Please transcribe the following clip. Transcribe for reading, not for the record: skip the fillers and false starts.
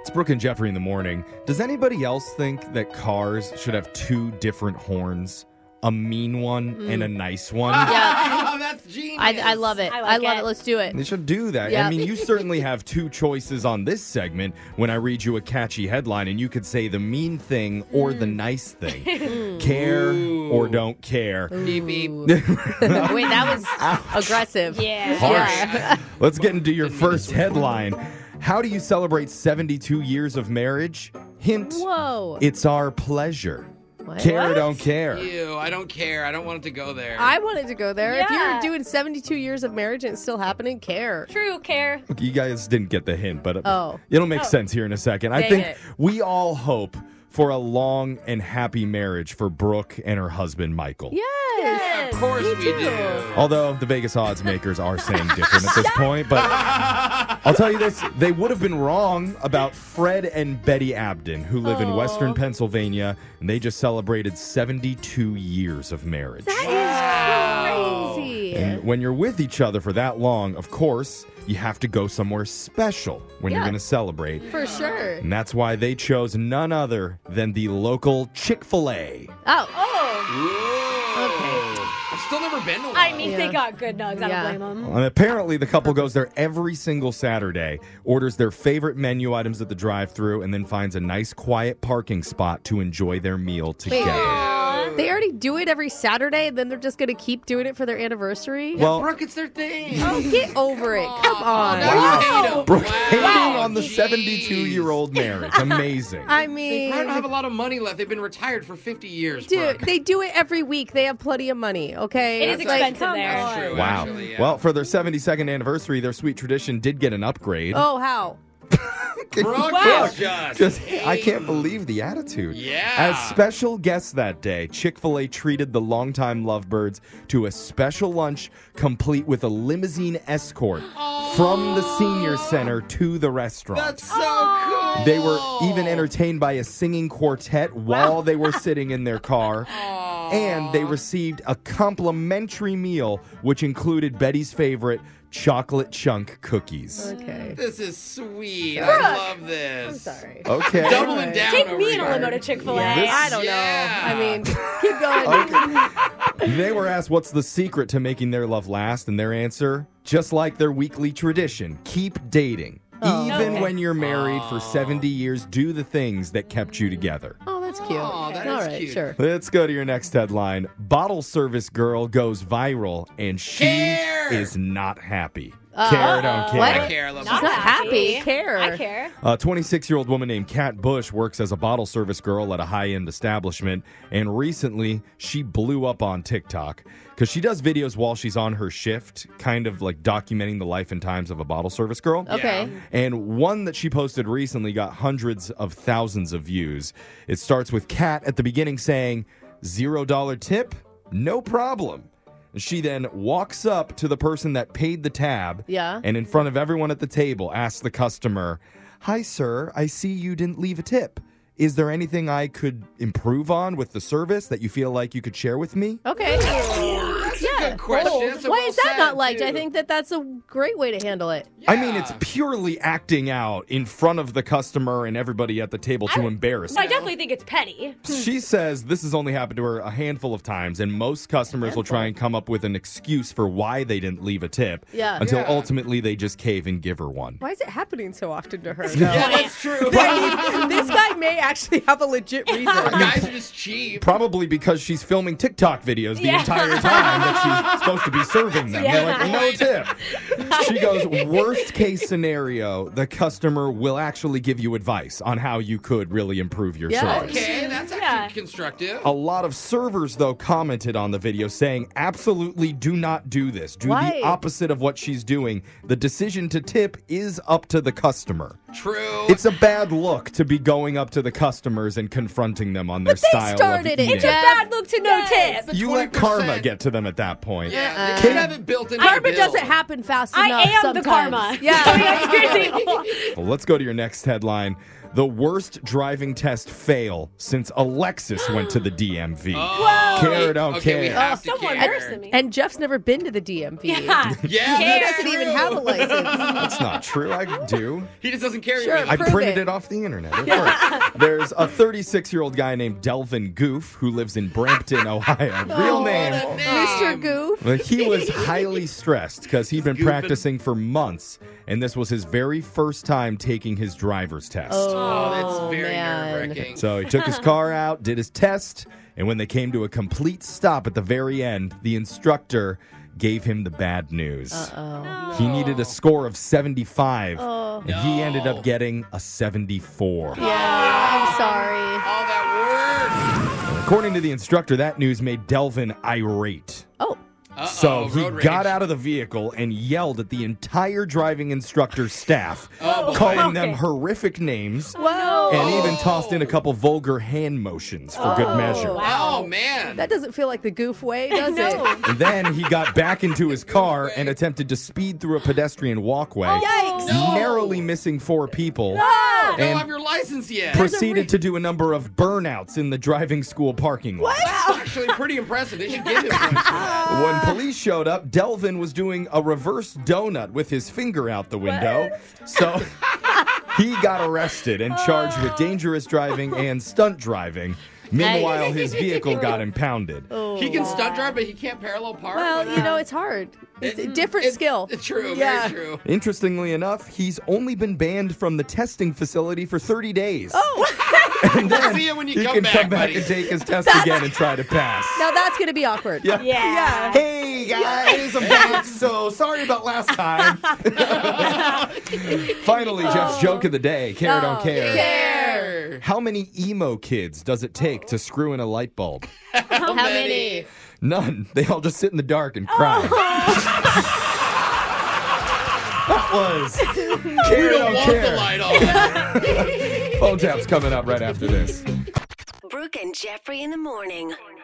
It's Brooke and Jeffrey in the morning. Does anybody else think that cars should have two different horns? A mean one and a nice one? Yeah. That's genius. I love it. I love it. Let's do it. They should do that. Yeah. I mean, you certainly have two choices on this segment when I read you a catchy headline, and you could say the mean thing or the nice thing. Care or don't care. Beep, beep. Wait, that was aggressive. Yeah. Harsh. Let's get into your first headline. How do you celebrate 72 years of marriage? Hint, Whoa. it's our pleasure. What? Care or don't care. Ew, I don't care. I don't want it to go there. I wanted to go there. If Yeah. you're doing 72 years of marriage and it's still happening, care. True, care. Look, you guys didn't get the hint, but Oh. it'll make sense here in a second. I Dang think it. we all hope for a long and happy marriage for Brooke and her husband, Michael. Yes. Of course Me we too. do. Although the Vegas odds makers are saying different at this point. But I'll tell you this, they would have been wrong about Fred and Betty Abden, who live in Western Pennsylvania, and they just celebrated 72 years of marriage. That is crazy. And when you're with each other for that long, of course, you have to go somewhere special when you're Yeah. going to celebrate. For sure. And that's why they chose none other than the local Chick-fil-A. Oh. Okay. I've still never been to one. I mean, Yeah. they got good nugs. I Yeah. don't blame them. And apparently, the couple goes there every single Saturday, orders their favorite menu items at the drive-thru, and then finds a nice, quiet parking spot to enjoy their meal together. They already do it every Saturday, and then they're just going to keep doing it for their anniversary? Well, Brooke, it's their thing. Oh, get over it. Come on. Now you hate 'em. Brooke hating Wow, on the jeez. 72-year-old marriage. Amazing. I They mean, probably don't have a lot of money left. They've been retired for 50 years, dude, Brooke. they do it every week. They have plenty of money, okay? It is It's expensive come there. on. True, Wow. actually, yeah. Well, for their 72nd anniversary, their sweet tradition did get an upgrade. Oh, how? Brooke Wow. is Just, hey. I can't believe the attitude. Yeah. As special guests that day, Chick-fil-A treated the longtime lovebirds to a special lunch complete with a limousine escort from the senior center to the restaurant. That's so cool. They were even entertained by a singing quartet while they were sitting in their car. And they received a complimentary meal, which included Betty's favorite chocolate chunk cookies. Okay. This is sweet. I love this. I'm sorry. Okay. Doubling down Take over me in a here. limo to Chick-fil-A. This- I don't Yeah. know. I mean, keep going. They were asked what's the secret to making their love last, and their answer, just like their weekly tradition, keep dating. Even Okay. when you're married for 70 years, do the things that kept you together. Oh, that's cute. Oh, that All is right, cute. sure. Let's go to your next headline. Bottle service girl goes viral, and she Care. is not happy. Care or don't care. What? I care. I love She's my not happy. Care. I care. A 26-year-old woman named Kat Bush works as a bottle service girl at a high-end establishment, and recently she blew up on TikTok because she does videos while she's on her shift, kind of like documenting the life and times of a bottle service girl. Okay. And one that she posted recently got hundreds of thousands of views. It starts with Kat at the beginning saying, $0 tip? No problem. She then walks up to the person that paid the tab Yeah. and in front of everyone at the table asks the customer, "Hi, sir, I see you didn't leave a tip. Is there anything I could improve on with the service that you feel like you could share with me?" Okay. That's a good question. That's a Why well is that said, not liked? too. I think that's a great way to handle it. I mean, it's purely acting out in front of the customer and everybody at the table to embarrass I them. definitely think it's petty. She says this has only happened to her a handful of times, and most customers will try and come up with an excuse for why they didn't leave a tip Yeah. until Yeah. ultimately they just cave and give her one. Why is it happening so often to her? Yeah, that's true. This guy may actually have a legit reason. Guys are just cheap. Probably because she's filming TikTok videos the Yeah. entire time that she's supposed to be serving them. They're like, no tip. She goes, worst case scenario, the customer will actually give you advice on how you could really improve your Yeah. service. Okay, that's actually Yeah. constructive. A lot of servers, though, commented on the video saying, absolutely do not do this. Do Why? the opposite of what she's doing. The decision to tip is up to the customer. True. It's a bad look to be going up to the customers and confronting them on their style started of it. eating. It's a bad look to no tip. The You let 20%. karma get to them at that point. Yeah, they should have it built in. Karma doesn't happen fast enough. I am the sometimes. karma. Yeah. So that's your deal. Well, let's go to your next headline. The worst driving test fail since Alexis went to the DMV. Oh, Care or don't okay, we care. have to Someone care. worse than me. And Jeff's never been to the DMV. Yeah. Yeah, He that's doesn't even true. have a license. That's not true. I do. He just doesn't carry Sure. with I him. Prove printed it. it off the internet. It worked. There's a 36-year-old guy named Delvin Goof who lives in Brampton, Ohio. Real name. Mr. Goof. Well, he was highly stressed because he'd been Goofing. practicing for months, and this was his very first time taking his driver's test. Oh, that's very man. nerve-wracking. So he took his car out, did his test, and when they came to a complete stop at the very end, the instructor gave him the bad news. He needed a score of 75, and he ended up getting a 74. Yeah, I'm sorry. All that According to the instructor, that news made Delvin irate. Oh, work. So he road got rage. out of the vehicle and yelled at the entire driving instructor's staff, Oh, boy. calling them Okay. horrific names, wow. and even tossed in a couple vulgar hand motions for good measure. Oh, man. That doesn't feel like the Goof way, does it? And then he got back into his car and attempted to speed through a pedestrian walkway, Yikes. No. narrowly missing 4 people, You don't and have your license yet. proceeded to do a number of burnouts in the driving school parking lot. That's actually pretty impressive. They should give him points for that. When police showed up, Delvin was doing a reverse donut with his finger out the window. So he got arrested and charged with dangerous driving and stunt driving. Meanwhile, his vehicle got impounded. He can stunt drive, but he can't parallel park. Well, you know, it's hard. It's a different skill. It's true. Yeah. Very true. Interestingly enough, he's only been banned from the testing facility for 30 days. Oh, And then See you when you he come can back, come back buddy. and take his test again and try to pass. now that's going to be awkward. Yeah. Yeah. Hey guys, I'm back. So sorry about last time. Finally, Jeff's joke of the day. Care or don't care. Care. How many emo kids does it take to screw in a light bulb? How many? None. They all just sit in the dark and cry. That was Care or We don't don't want the care. light on. Phone tap's coming up right after this. Brooke and Jeffrey in the morning.